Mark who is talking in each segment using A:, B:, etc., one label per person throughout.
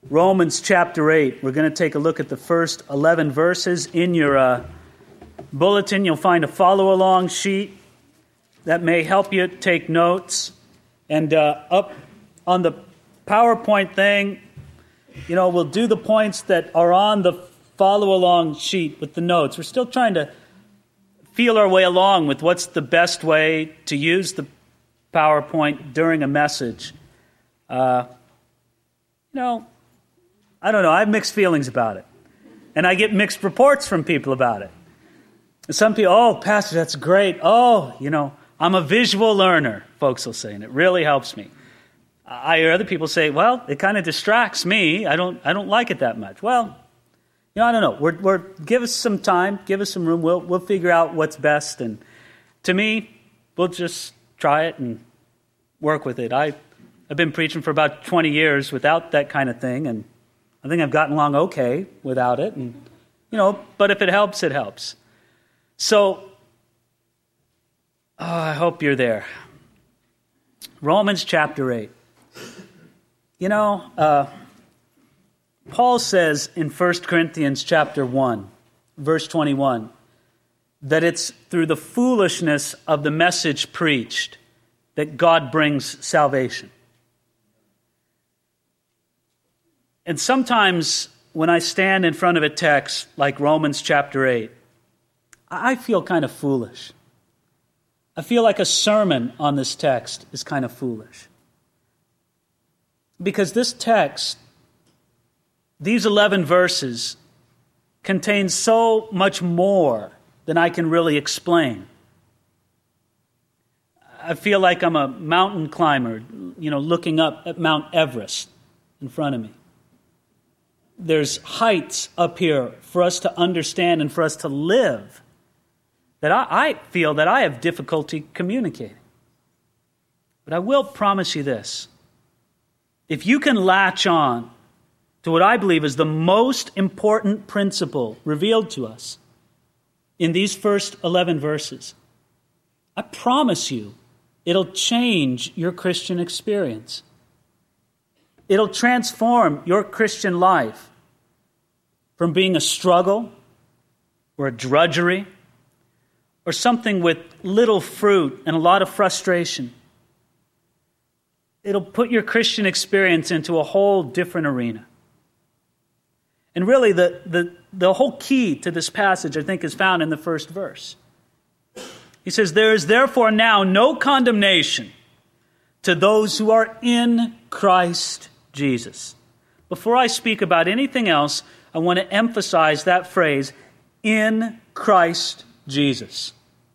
A: Romans chapter 8. We're going to take a look at the first 11 verses. In your bulletin, you'll find a follow-along sheet that may help you take notes. And up on the PowerPoint thing, we'll do the points that are on the follow-along sheet with the notes. We're still trying to feel our way along with what's the best way to use the PowerPoint during a message. I don't know. I have mixed feelings about it. And I get mixed reports from people about it. Some people, oh, Pastor, that's great. Oh, I'm a visual learner, folks will say, and it really helps me. I hear other people say, well, it kind of distracts me. I don't like it that much. Well, I don't know. Give us some time, give us some room. We'll figure out what's best. And to me, we'll just try it and work with it. I've been preaching for about 20 years without that kind of thing, and I think I've gotten along okay without it. And but if it helps, it helps. So, I hope you're there. Romans chapter 8. Paul says in 1 Corinthians chapter 1, verse 21, that it's through the foolishness of the message preached that God brings salvation. And sometimes when I stand in front of a text like Romans chapter 8, I feel kind of foolish. I feel like a sermon on this text is kind of foolish. Because this text, these 11 verses, contain so much more than I can really explain. I feel like I'm a mountain climber, looking up at Mount Everest in front of me. There's heights up here for us to understand and for us to live that I feel that I have difficulty communicating. But I will promise you this. If you can latch on to what I believe is the most important principle revealed to us in these first 11 verses, I promise you it'll change your Christian experience. It'll transform your Christian life from being a struggle or a drudgery or something with little fruit and a lot of frustration. It'll put your Christian experience into a whole different arena. And really, the whole key to this passage, I think, is found in the first verse. He says, "There is therefore now no condemnation to those who are in Christ Jesus." Before I speak about anything else, I want to emphasize that phrase, in Christ Jesus.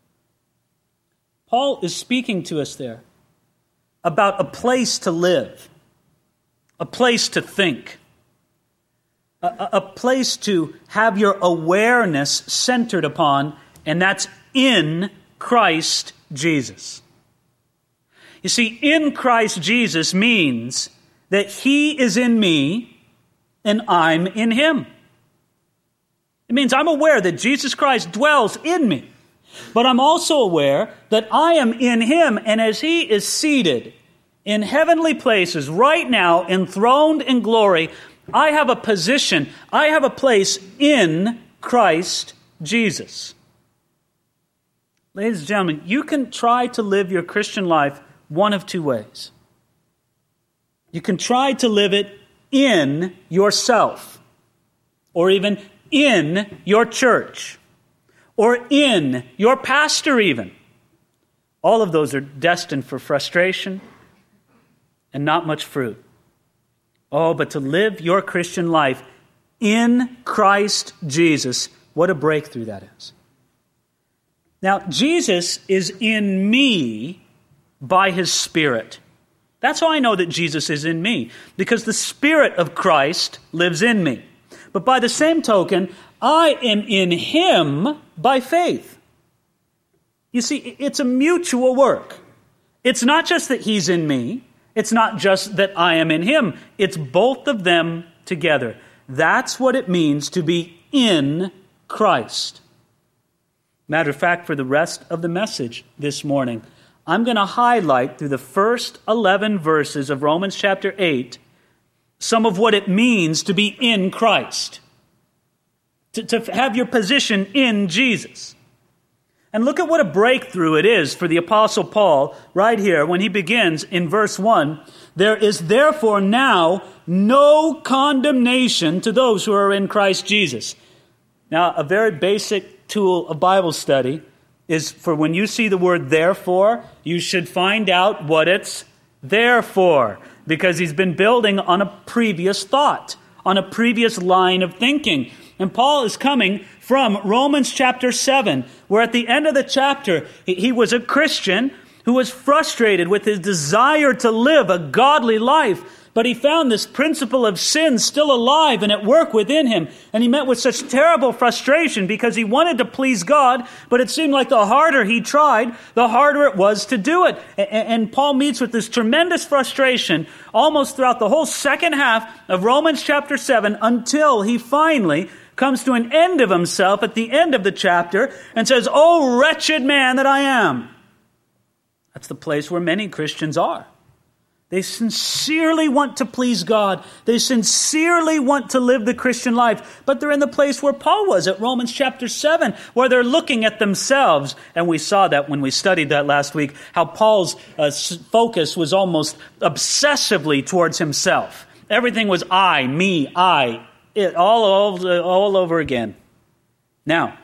A: Paul is speaking to us there about a place to live, a place to think, a place to have your awareness centered upon, and that's in Christ Jesus. You see, in Christ Jesus means that He is in me and I'm in Him. It means I'm aware that Jesus Christ dwells in me, but I'm also aware that I am in Him, and as He is seated in heavenly places right now, enthroned in glory, I have a position, I have a place in Christ Jesus. Ladies and gentlemen, you can try to live your Christian life one of two ways. You can try to live it in yourself, or even in your church, or in your pastor even. All of those are destined for frustration and not much fruit. Oh, but to live your Christian life in Christ Jesus, what a breakthrough that is. Now, Jesus is in me by His Spirit. That's how I know that Jesus is in me, because the Spirit of Christ lives in me. But by the same token, I am in Him by faith. You see, it's a mutual work. It's not just that He's in me. It's not just that I am in Him. It's both of them together. That's what it means to be in Christ. Matter of fact, for the rest of the message this morning, I'm going to highlight through the first 11 verses of Romans chapter 8 some of what it means to be in Christ, to have your position in Jesus. And look at what a breakthrough it is for the Apostle Paul right here when he begins in verse 1. There is therefore now no condemnation to those who are in Christ Jesus. Now, a very basic tool of Bible study is for when you see the word therefore, you should find out what it's there for, because he's been building on a previous thought, on a previous line of thinking. And Paul is coming from Romans chapter 7, where at the end of the chapter, he was a Christian who was frustrated with his desire to live a godly life, but he found this principle of sin still alive and at work within him. And he met with such terrible frustration because he wanted to please God, but it seemed like the harder he tried, the harder it was to do it. And Paul meets with this tremendous frustration almost throughout the whole second half of Romans chapter 7 until he finally comes to an end of himself at the end of the chapter and says, "Oh, wretched man that I am." That's the place where many Christians are. They sincerely want to please God. They sincerely want to live the Christian life. But they're in the place where Paul was at Romans chapter 7, where they're looking at themselves. And we saw that when we studied that last week, how Paul's focus was almost obsessively towards himself. Everything was I, me, I, it, all over again. Now,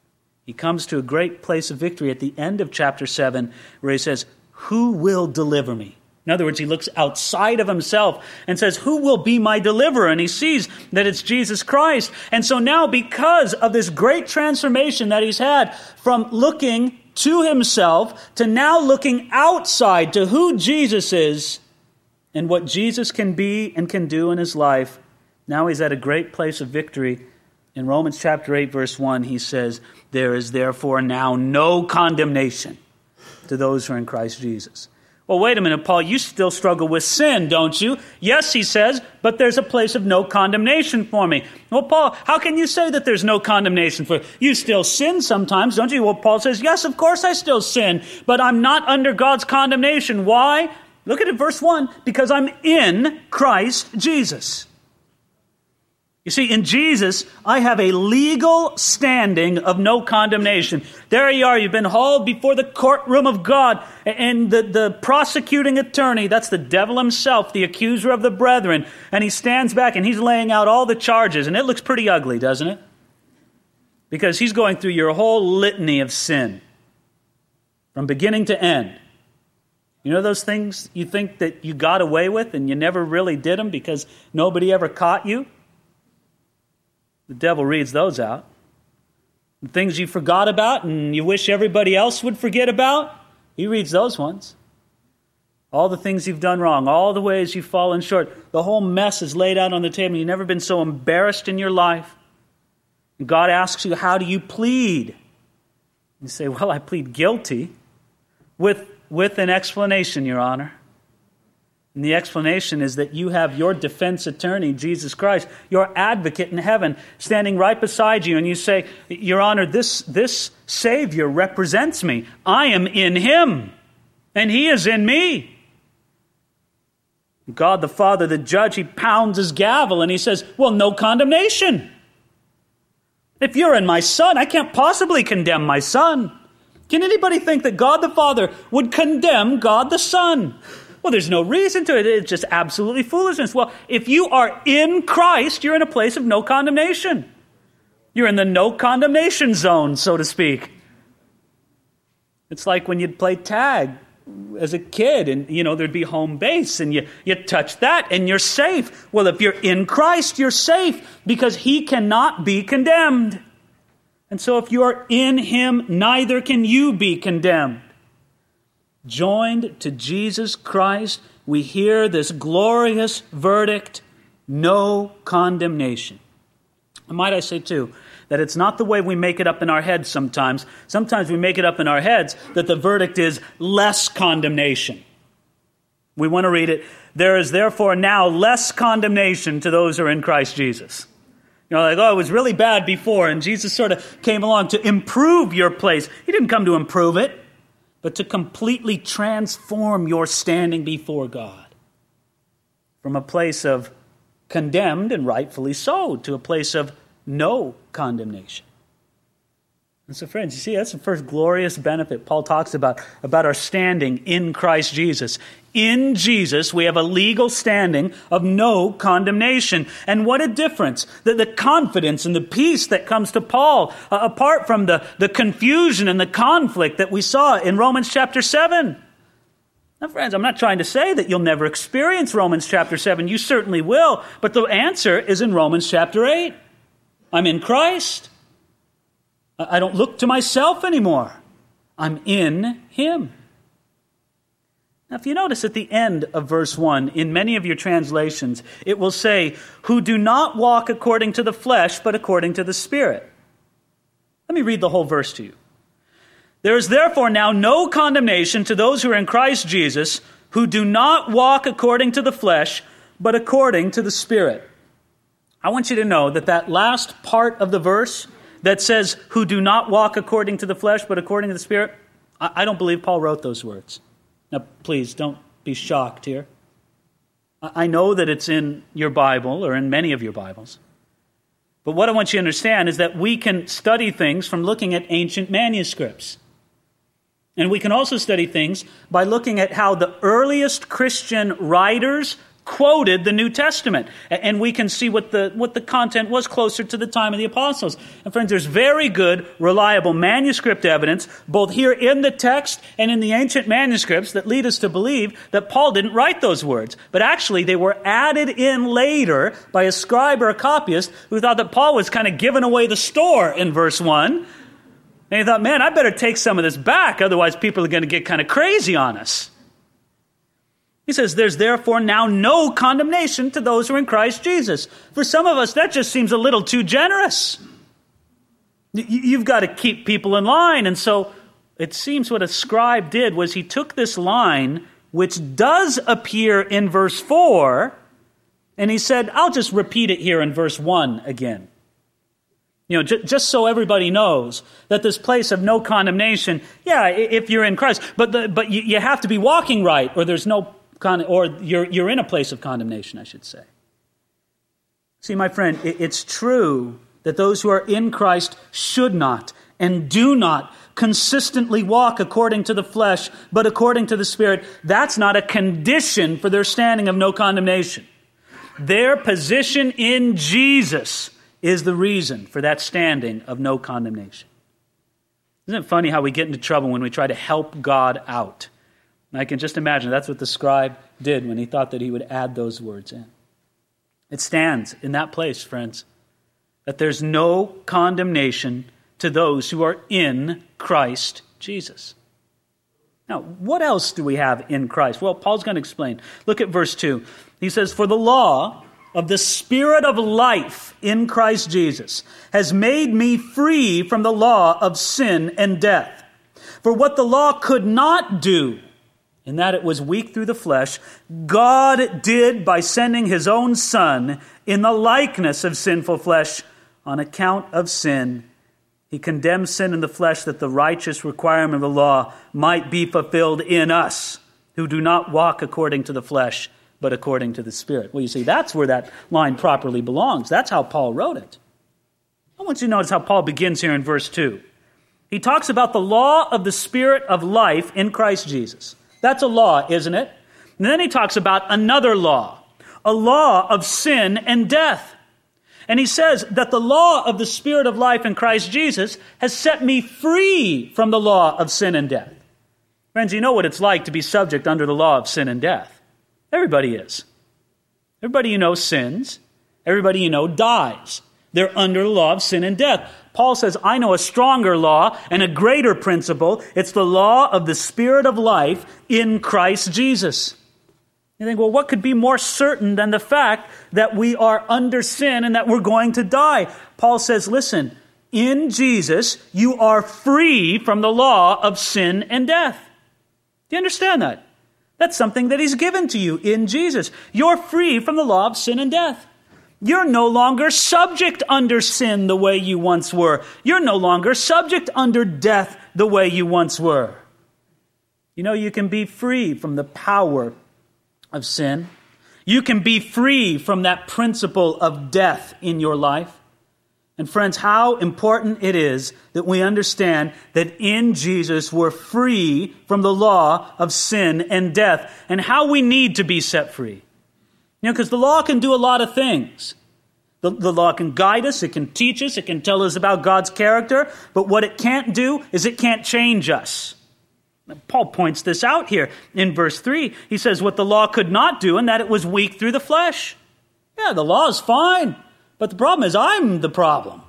A: he comes to a great place of victory at the end of chapter 7, where he says, "Who will deliver me?" In other words, he looks outside of himself and says, "Who will be my deliverer?" And he sees that it's Jesus Christ. And so now, because of this great transformation that he's had from looking to himself to now looking outside to who Jesus is and what Jesus can be and can do in his life, now he's at a great place of victory. In Romans chapter 8, verse 1, he says, "There is therefore now no condemnation to those who are in Christ Jesus." Well, wait a minute, Paul, you still struggle with sin, don't you? Yes, he says, but there's a place of no condemnation for me. Well, Paul, how can you say that there's no condemnation for you? You still sin sometimes, don't you? Well, Paul says, yes, of course I still sin, but I'm not under God's condemnation. Why? Look at it, verse 1, because I'm in Christ Jesus. You see, in Jesus, I have a legal standing of no condemnation. There you are, you've been hauled before the courtroom of God, and the prosecuting attorney, that's the devil himself, the accuser of the brethren, and he stands back and he's laying out all the charges, and it looks pretty ugly, doesn't it? Because he's going through your whole litany of sin, from beginning to end. You know those things you think that you got away with and you never really did them because nobody ever caught you? The devil reads those out. The things you forgot about and you wish everybody else would forget about, he reads those ones. All the things you've done wrong, all the ways you've fallen short, the whole mess is laid out on the table. You've never been so embarrassed in your life. And God asks you, how do you plead? You say, well, I plead guilty with an explanation, Your Honor. And the explanation is that you have your defense attorney, Jesus Christ, your advocate in heaven, standing right beside you. And you say, Your Honor, this Savior represents me. I am in him, and he is in me. God the Father, the judge, he pounds his gavel and he says, well, no condemnation. If you're in my Son, I can't possibly condemn my Son. Can anybody think that God the Father would condemn God the Son? Well, there's no reason to it. It's just absolutely foolishness. Well, if you are in Christ, you're in a place of no condemnation. You're in the no condemnation zone, so to speak. It's like when you'd play tag as a kid and, there'd be home base and you touch that and you're safe. Well, if you're in Christ, you're safe because he cannot be condemned. And so if you are in him, neither can you be condemned. Joined to Jesus Christ, we hear this glorious verdict, no condemnation. And might I say, too, that it's not the way we make it up in our heads sometimes. Sometimes we make it up in our heads that the verdict is less condemnation. We want to read it, there is therefore now less condemnation to those who are in Christ Jesus. It was really bad before, and Jesus sort of came along to improve your place. He didn't come to improve it, but to completely transform your standing before God from a place of condemned, and rightfully so, to a place of no condemnation. And so, friends, you see, that's the first glorious benefit Paul talks about our standing in Christ Jesus. In Jesus, we have a legal standing of no condemnation. And what a difference. The confidence and the peace that comes to Paul, apart from the confusion and the conflict that we saw in Romans chapter 7. Now, friends, I'm not trying to say that you'll never experience Romans chapter 7. You certainly will. But the answer is in Romans chapter 8. I'm in Christ. I don't look to myself anymore. I'm in Him. Now, if you notice at the end of verse 1, in many of your translations, it will say, who do not walk according to the flesh, but according to the Spirit. Let me read the whole verse to you. There is therefore now no condemnation to those who are in Christ Jesus, who do not walk according to the flesh, but according to the Spirit. I want you to know that last part of the verse that says, who do not walk according to the flesh, but according to the Spirit, I don't believe Paul wrote those words. Now, please, don't be shocked here. I know that it's in your Bible, or in many of your Bibles. But what I want you to understand is that we can study things from looking at ancient manuscripts. And we can also study things by looking at how the earliest Christian writers quoted the New Testament. And we can see what the content was closer to the time of the apostles. And friends, there's very good, reliable manuscript evidence, both here in the text and in the ancient manuscripts, that lead us to believe that Paul didn't write those words. But actually, they were added in later by a scribe or a copyist who thought that Paul was kind of giving away the store in verse 1. And he thought, man, I better take some of this back, otherwise people are going to get kind of crazy on us. He says, there's therefore now no condemnation to those who are in Christ Jesus. For some of us, that just seems a little too generous. You've got to keep people in line. And so it seems what a scribe did was he took this line, which does appear in verse 4, and he said, I'll just repeat it here in verse 1 again. Just so everybody knows that this place of no condemnation, yeah, if you're in Christ, but you have to be walking right, or there's no or you're in a place of condemnation, I should say. See, my friend, it's true that those who are in Christ should not and do not consistently walk according to the flesh, but according to the Spirit. That's not a condition for their standing of no condemnation. Their position in Jesus is the reason for that standing of no condemnation. Isn't it funny how we get into trouble when we try to help God out? And I can just imagine that's what the scribe did when he thought that he would add those words in. It stands in that place, friends, that there's no condemnation to those who are in Christ Jesus. Now, what else do we have in Christ? Well, Paul's going to explain. Look at verse 2. He says, for the law of the Spirit of life in Christ Jesus has made me free from the law of sin and death. For what the law could not do, in that it was weak through the flesh, God did by sending His own Son in the likeness of sinful flesh on account of sin. He condemned sin in the flesh that the righteous requirement of the law might be fulfilled in us, who do not walk according to the flesh, but according to the Spirit. Well, you see, that's where that line properly belongs. That's how Paul wrote it. I want you to notice how Paul begins here in verse 2. He talks about the law of the Spirit of life in Christ Jesus. That's a law, isn't it? And then he talks about another law, a law of sin and death. And he says that the law of the Spirit of life in Christ Jesus has set me free from the law of sin and death. Friends, you know what it's like to be subject under the law of sin and death. Everybody is. Everybody you know sins. Everybody you know dies. They're under the law of sin and death. Paul says, I know a stronger law and a greater principle. It's the law of the Spirit of life in Christ Jesus. You think, well, what could be more certain than the fact that we are under sin and that we're going to die? Paul says, listen, in Jesus, you are free from the law of sin and death. Do you understand that? That's something that He's given to you in Jesus. You're free from the law of sin and death. You're no longer subject under sin the way you once were. You're no longer subject under death the way you once were. You know, you can be free from the power of sin. You can be free from that principle of death in your life. And friends, how important it is that we understand that in Jesus we're free from the law of sin and death, and how we need to be set free. Because the law can do a lot of things. The law can guide us, it can teach us, it can tell us about God's character, but what it can't do is it can't change us. Paul points this out here in verse 3. He says what the law could not do, and that it was weak through the flesh. Yeah, the law is fine, but the problem is I'm the problem.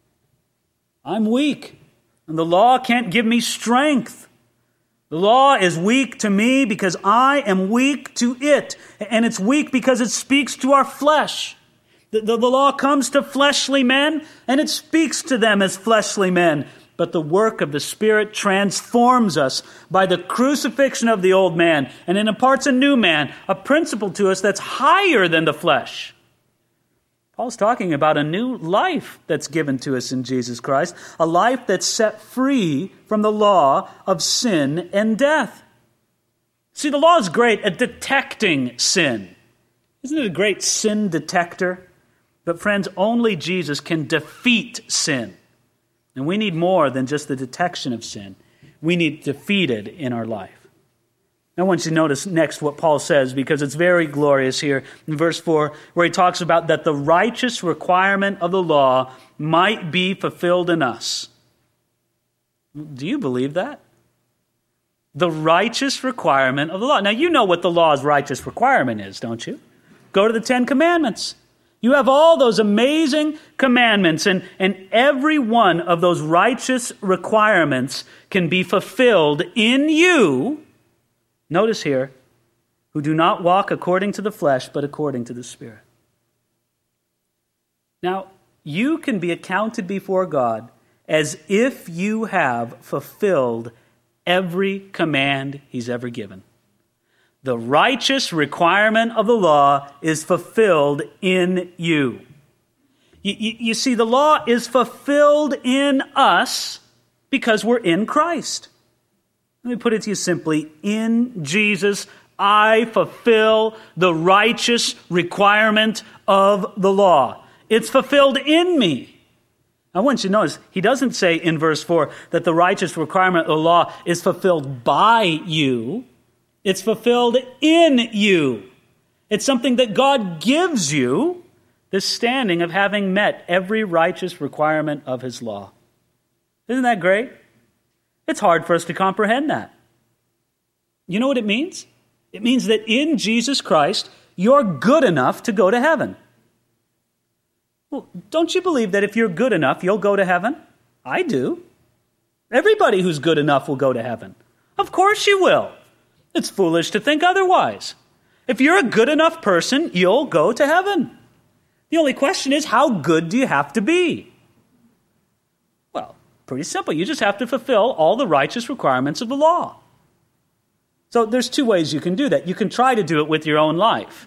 A: I'm weak, and the law can't give me strength. The law is weak to me because I am weak to it, and it's weak because it speaks to our flesh. The law comes to fleshly men, and it speaks to them as fleshly men. But the work of the Spirit transforms us by the crucifixion of the old man, and it imparts a new man, a principle to us that's higher than the flesh. Paul's talking about a new life that's given to us in Jesus Christ, a life that's set free from the law of sin and death. See, the law is great at detecting sin. Isn't it a great sin detector? But friends, only Jesus can defeat sin. And we need more than just the detection of sin. We need it defeated in our life. I want you to notice next what Paul says, because it's very glorious here in verse 4, where he talks about that the righteous requirement of the law might be fulfilled in us. Do you believe that? The righteous requirement of the law. Now, you know what the law's righteous requirement is, don't you? Go to the Ten Commandments. You have all those amazing commandments, and every one of those righteous requirements can be fulfilled in you, notice here, who do not walk according to the flesh, but according to the Spirit. Now, you can be accounted before God as if you have fulfilled every command He's ever given. The righteous requirement of the law is fulfilled in you. You see, the law is fulfilled in us because we're in Christ. Let me put it to you simply. In Jesus, I fulfill the righteous requirement of the law. It's fulfilled in me. I want you to notice, he doesn't say in verse 4 that the righteous requirement of the law is fulfilled by you. It's fulfilled in you. It's something that God gives you, this standing of having met every righteous requirement of His law. Isn't that great? It's hard for us to comprehend that. You know what it means? It means that in Jesus Christ, you're good enough to go to heaven. Well, don't you believe that if you're good enough, you'll go to heaven? I do. Everybody who's good enough will go to heaven. Of course you will. It's foolish to think otherwise. If you're a good enough person, you'll go to heaven. The only question is, how good do you have to be? Well, pretty simple. You just have to fulfill all the righteous requirements of the law. So there's two ways you can do that. You can try to do it with your own life.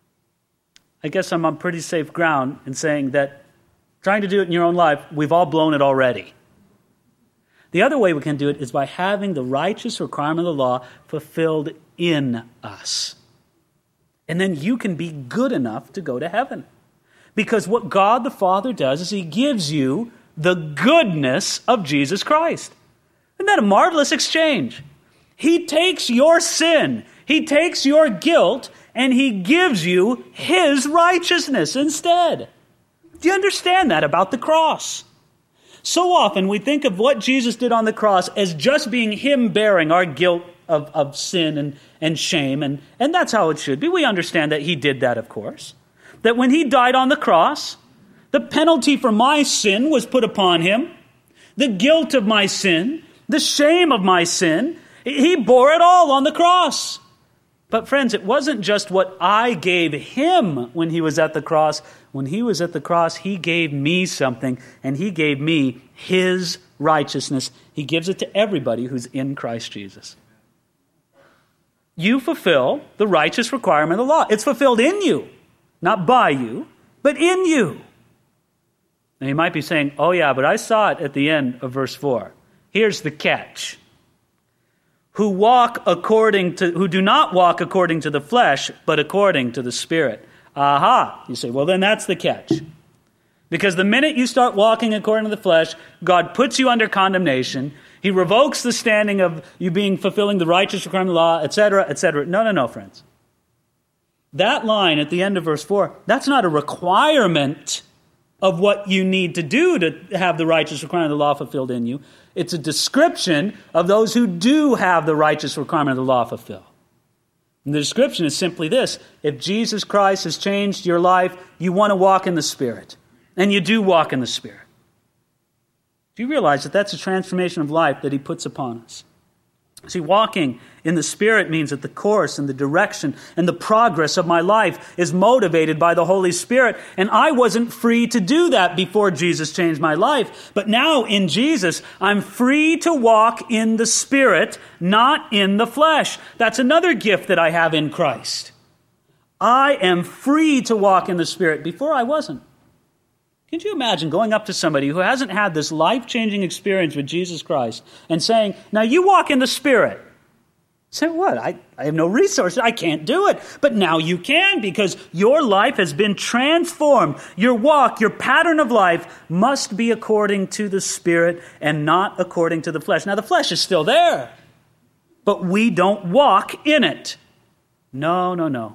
A: I guess I'm on pretty safe ground in saying that trying to do it in your own life, we've all blown it already. The other way we can do it is by having the righteous requirement of the law fulfilled in us. And then you can be good enough to go to heaven. Because what God the Father does is He gives you the goodness of Jesus Christ. Isn't that a marvelous exchange? He takes your sin, He takes your guilt, and He gives you His righteousness instead. Do you understand that about the cross? So often we think of what Jesus did on the cross as just being Him bearing our guilt of sin and shame, and that's how it should be. We understand that He did that, of course. That when He died on the cross, the penalty for my sin was put upon Him. The guilt of my sin, the shame of my sin, He bore it all on the cross. But friends, it wasn't just what I gave Him when He was at the cross. When He was at the cross, He gave me something, and He gave me His righteousness. He gives it to everybody who's in Christ Jesus. You fulfill the righteous requirement of the law. It's fulfilled in you, not by you, but in you. Now you might be saying, oh yeah, but I saw it at the end of verse 4. Here's the catch. who do not walk according to the flesh, but according to the Spirit. Aha! You say, well, then that's the catch. Because the minute you start walking according to the flesh, God puts you under condemnation. He revokes the standing of you fulfilling the righteous requirement of the law, etc., etc. No, friends. That line at the end of verse 4, that's not a requirement of what you need to do to have the righteous requirement of the law fulfilled in you. It's a description of those who do have the righteous requirement of the law fulfilled. And the description is simply this: if Jesus Christ has changed your life, you want to walk in the Spirit. And you do walk in the Spirit. Do you realize that that's a transformation of life that He puts upon us? See, walking in the Spirit means that the course and the direction and the progress of my life is motivated by the Holy Spirit. And I wasn't free to do that before Jesus changed my life. But now in Jesus, I'm free to walk in the Spirit, not in the flesh. That's another gift that I have in Christ. I am free to walk in the Spirit. Before I wasn't. Can you imagine going up to somebody who hasn't had this life-changing experience with Jesus Christ and saying, now you walk in the Spirit? Say, what? I have no resources. I can't do it. But now you can, because your life has been transformed. Your walk, your pattern of life must be according to the Spirit and not according to the flesh. Now the flesh is still there, but we don't walk in it. No.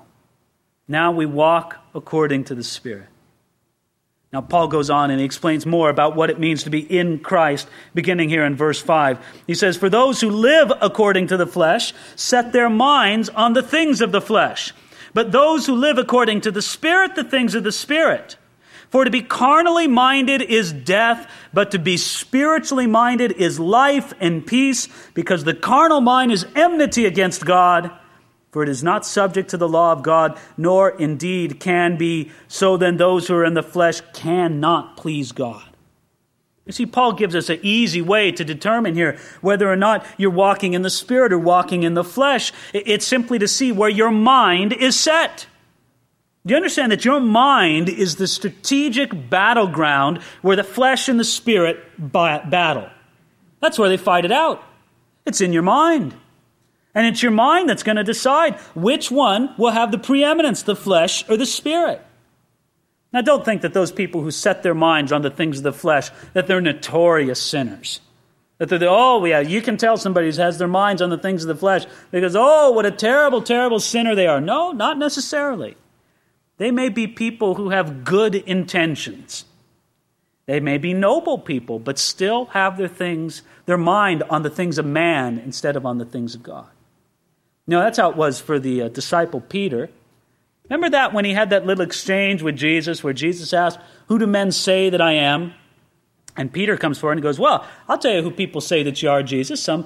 A: Now we walk according to the Spirit. Now, Paul goes on and he explains more about what it means to be in Christ, beginning here in verse 5. He says, for those who live according to the flesh set their minds on the things of the flesh. But those who live according to the Spirit, the things of the Spirit. For to be carnally minded is death, but to be spiritually minded is life and peace, because the carnal mind is enmity against God. For it is not subject to the law of God, nor indeed can be. So then those who are in the flesh cannot please God. You see, Paul gives us an easy way to determine here whether or not you're walking in the Spirit or walking in the flesh. It's simply to see where your mind is set. Do you understand that your mind is the strategic battleground where the flesh and the Spirit battle? That's where they fight it out. It's in your mind. And it's your mind that's going to decide which one will have the preeminence, the flesh or the Spirit. Now, don't think that those people who set their minds on the things of the flesh, that they're notorious sinners. That they're, you can tell somebody who has their minds on the things of the flesh because, what a terrible, terrible sinner they are. No, not necessarily. They may be people who have good intentions. They may be noble people, but still have their mind on the things of man instead of on the things of God. That's how it was for the disciple Peter. Remember that when he had that little exchange with Jesus where Jesus asked, who do men say that I am? And Peter comes forward and goes, well, I'll tell you who people say that you are, Jesus. Some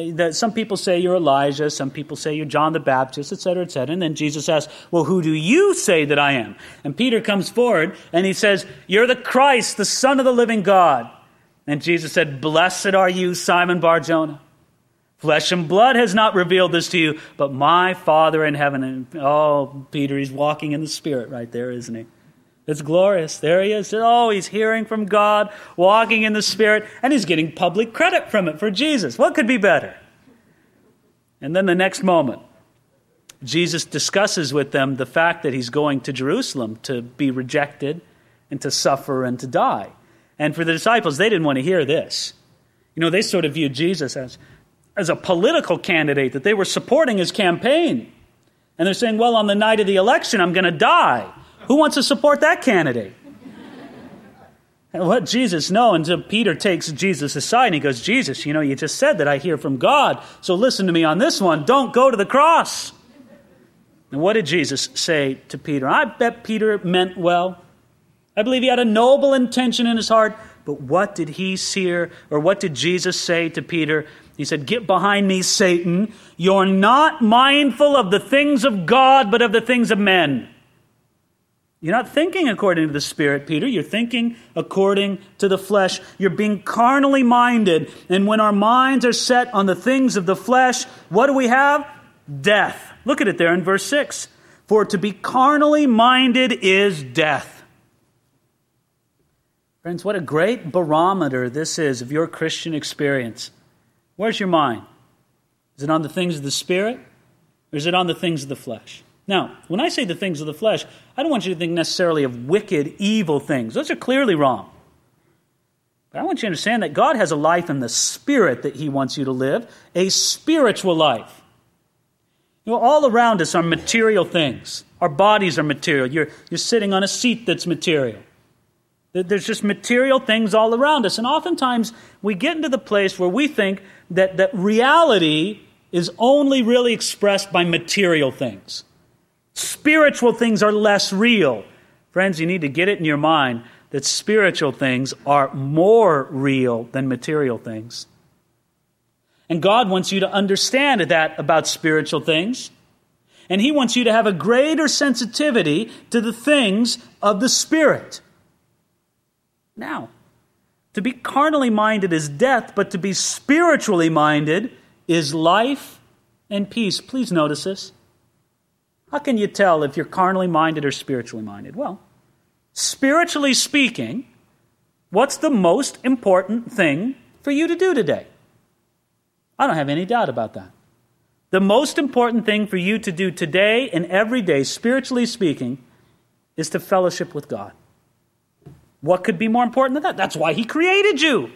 A: people say you're Elijah. Some people say you're John the Baptist, etc., etc. And then Jesus asks, well, who do you say that I am? And Peter comes forward and he says, you're the Christ, the Son of the living God. And Jesus said, blessed are you, Simon Bar-Jonah. Flesh and blood has not revealed this to you, but my Father in heaven. And Peter, he's walking in the Spirit right there, isn't he? It's glorious. There he is. He's hearing from God, walking in the Spirit, and he's getting public credit from it for Jesus. What could be better? And then the next moment, Jesus discusses with them the fact that he's going to Jerusalem to be rejected and to suffer and to die. And for the disciples, they didn't want to hear this. They sort of viewed Jesus as a political candidate, that they were supporting his campaign. And they're saying, well, on the night of the election, I'm going to die. Who wants to support that candidate? And let Jesus know until Peter takes Jesus aside and he goes, Jesus, you just said that I hear from God. So listen to me on this one. Don't go to the cross. And what did Jesus say to Peter? I bet Peter meant well. I believe he had a noble intention in his heart. But what did what did Jesus say to Peter? He said, get behind me, Satan. You're not mindful of the things of God, but of the things of men. You're not thinking according to the Spirit, Peter. You're thinking according to the flesh. You're being carnally minded. And when our minds are set on the things of the flesh, what do we have? Death. Look at it there in verse 6. For to be carnally minded is death. Friends, what a great barometer this is of your Christian experience. Where's your mind? Is it on the things of the Spirit, or is it on the things of the flesh? Now, when I say the things of the flesh, I don't want you to think necessarily of wicked, evil things. Those are clearly wrong. But I want you to understand that God has a life in the Spirit that He wants you to live, a spiritual life. You know, all around us are material things. Our bodies are material. You're sitting on a seat that's material. There's just material things all around us. And oftentimes we get into the place where we think that reality is only really expressed by material things. Spiritual things are less real. Friends, you need to get it in your mind that spiritual things are more real than material things. And God wants you to understand that about spiritual things. And He wants you to have a greater sensitivity to the things of the Spirit. Now, to be carnally minded is death, but to be spiritually minded is life and peace. Please notice this. How can you tell if you're carnally minded or spiritually minded? Well, spiritually speaking, what's the most important thing for you to do today? I don't have any doubt about that. The most important thing for you to do today and every day, spiritually speaking, is to fellowship with God. What could be more important than that? That's why He created you.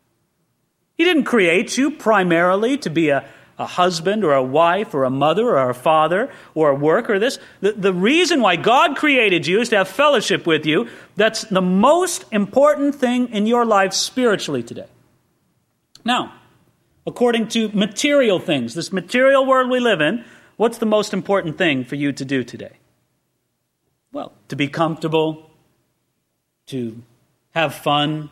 A: He didn't create you primarily to be a husband or a wife or a mother or a father or a work or this. The reason why God created you is to have fellowship with you. That's the most important thing in your life spiritually today. Now, according to material things, this material world we live in, what's the most important thing for you to do today? Well, to be comfortable, to have fun,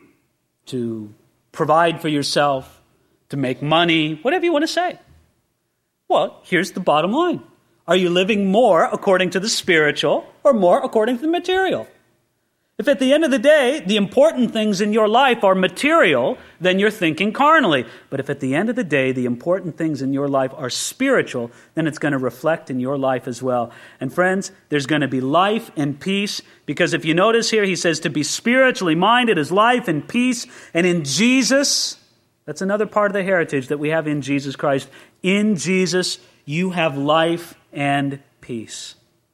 A: to provide for yourself, to make money, whatever you want to say. Well, here's the bottom line. Are you living more according to the spiritual or more according to the material? If at the end of the day, the important things in your life are material, then you're thinking carnally. But if at the end of the day, the important things in your life are spiritual, then it's going to reflect in your life as well. And friends, there's going to be life and peace, because if you notice here, he says to be spiritually minded is life and peace. And in Jesus, that's another part of the heritage that we have in Jesus Christ. In Jesus, you have life and peace.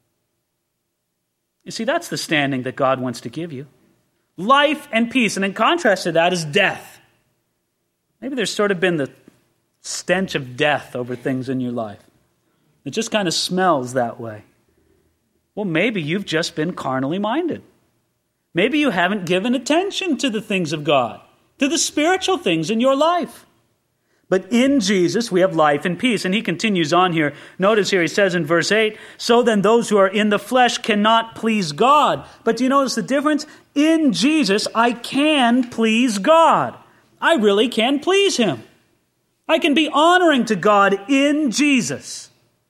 A: You see, that's the standing that God wants to give you. Life and peace. And in contrast to that is death. Maybe there's sort of been the stench of death over things in your life. It just kind of smells that way. Well, maybe you've just been carnally minded. Maybe you haven't given attention to the things of God, to the spiritual things in your life. But in Jesus, we have life and peace. And he continues on here. Notice here, he says in verse 8, so then those who are in the flesh cannot please God. But do you notice the difference? In Jesus, I can please God. I really can please Him. I can be honoring to God in Jesus.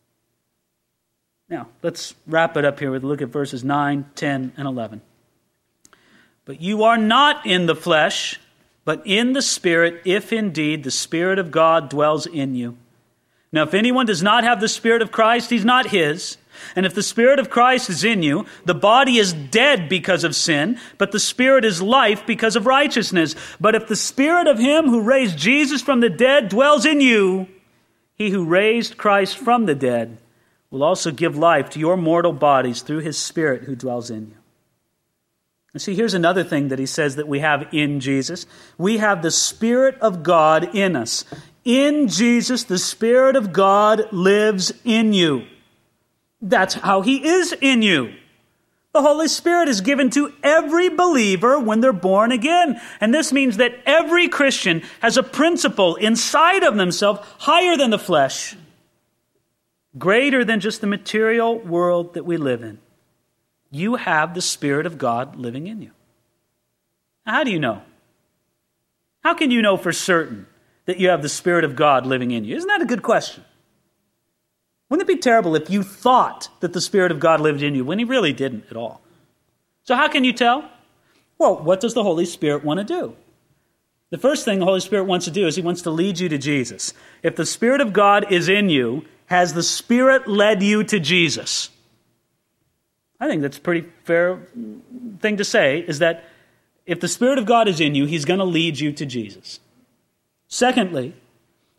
A: Now, let's wrap it up here with a look at verses 9, 10, and 11. But you are not in the flesh, but in the Spirit, if indeed the Spirit of God dwells in you. Now, if anyone does not have the Spirit of Christ, he's not his. And if the Spirit of Christ is in you, the body is dead because of sin, but the Spirit is life because of righteousness. But if the Spirit of Him who raised Jesus from the dead dwells in you, He who raised Christ from the dead will also give life to your mortal bodies through His Spirit who dwells in you. And see, here's another thing that he says that we have in Jesus. We have the Spirit of God in us. In Jesus, the Spirit of God lives in you. That's how He is in you. The Holy Spirit is given to every believer when they're born again. And this means that every Christian has a principle inside of themselves higher than the flesh, greater than just the material world that we live in. You have the Spirit of God living in you. How do you know? How can you know for certain that you have the Spirit of God living in you? Isn't that a good question? Wouldn't it be terrible if you thought that the Spirit of God lived in you when He really didn't at all? So how can you tell? Well, what does the Holy Spirit want to do? The first thing the Holy Spirit wants to do is He wants to lead you to Jesus. If the Spirit of God is in you, has the Spirit led you to Jesus? I think that's a pretty fair thing to say, is that if the Spirit of God is in you, He's going to lead you to Jesus. Secondly,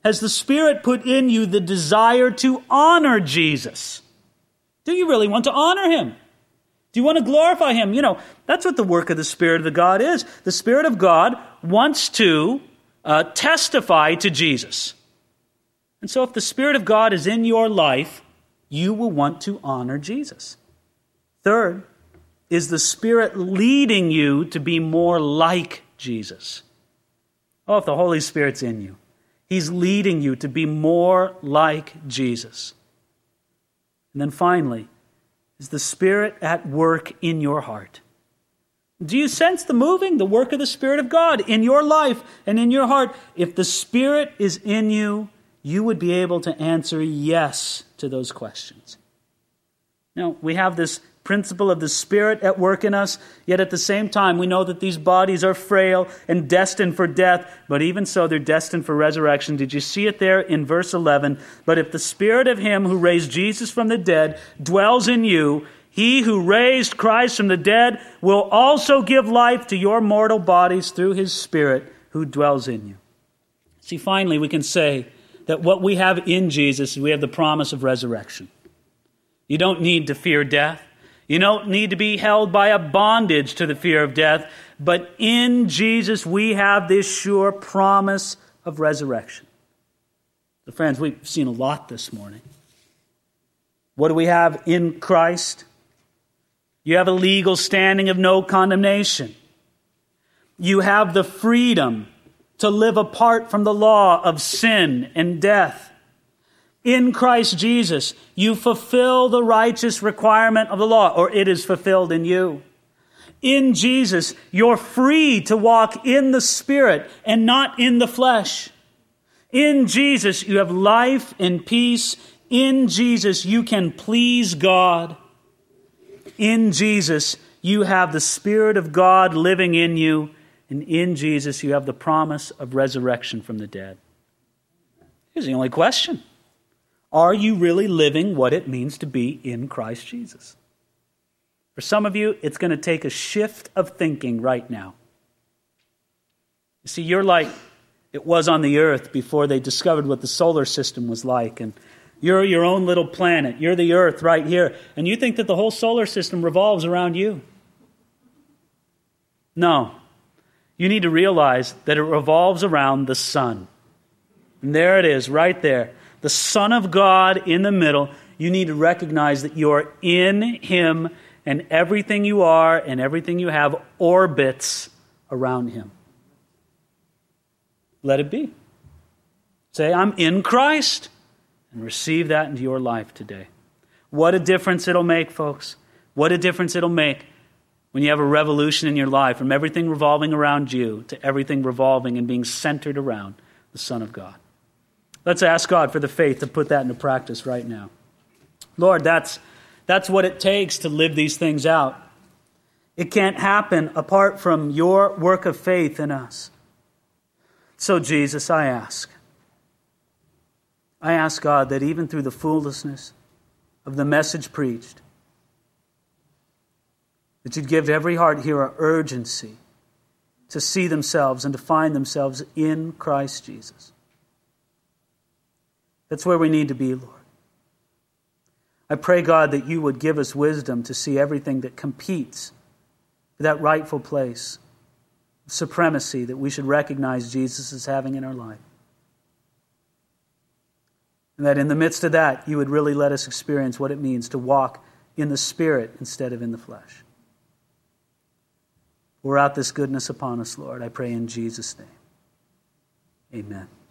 A: Has the Spirit put in you the desire to honor Jesus? Do you really want to honor Him? Do you want to glorify Him? You know, that's what the work of the Spirit of the God is. The Spirit of God wants to testify to Jesus. And so if the Spirit of God is in your life, you will want to honor Jesus. Third, is the Spirit leading you to be more like Jesus? Oh, if the Holy Spirit's in you, He's leading you to be more like Jesus. And then finally, is the Spirit at work in your heart? Do you sense the work of the Spirit of God in your life and in your heart? If the Spirit is in you, you would be able to answer yes to those questions. Now, we have this principle of the Spirit at work in us, yet at the same time we know that these bodies are frail and destined for death, but even so they're destined for resurrection. Did you see it there in verse 11? But if the Spirit of Him who raised Jesus from the dead dwells in you, He who raised Christ from the dead will also give life to your mortal bodies through His Spirit who dwells in you. See, finally we can say that what we have in Jesus, we have the promise of resurrection. You don't need to fear death. You don't need to be held by a bondage to the fear of death. But in Jesus, we have this sure promise of resurrection. So friends, we've seen a lot this morning. What do we have in Christ? You have a legal standing of no condemnation. You have the freedom to live apart from the law of sin and death. In Christ Jesus, you fulfill the righteous requirement of the law, or it is fulfilled in you. In Jesus, you're free to walk in the Spirit and not in the flesh. In Jesus, you have life and peace. In Jesus, you can please God. In Jesus, you have the Spirit of God living in you. And in Jesus, you have the promise of resurrection from the dead. Here's the only question. Are you really living what it means to be in Christ Jesus? For some of you, it's going to take a shift of thinking right now. You see, you're like it was on the earth before they discovered what the solar system was like. And you're your own little planet. You're the earth right here. And you think that the whole solar system revolves around you. No. You need to realize that it revolves around the sun. And there it is, right there. The Son of God in the middle. You need to recognize that you're in Him, and everything you are and everything you have orbits around Him. Let it be. Say, I'm in Christ, and receive that into your life today. What a difference it'll make, folks. What a difference it'll make when you have a revolution in your life from everything revolving around you to everything revolving and being centered around the Son of God. Let's ask God for the faith to put that into practice right now. Lord, that's what it takes to live these things out. It can't happen apart from your work of faith in us. So, Jesus, I ask God that even through the foolishness of the message preached, that you'd give every heart here an urgency to see themselves and to find themselves in Christ Jesus. That's where we need to be, Lord. I pray, God, that you would give us wisdom to see everything that competes for that rightful place of supremacy that we should recognize Jesus as having in our life. And that in the midst of that, you would really let us experience what it means to walk in the Spirit instead of in the flesh. Pour out this goodness upon us, Lord. I pray in Jesus' name. Amen.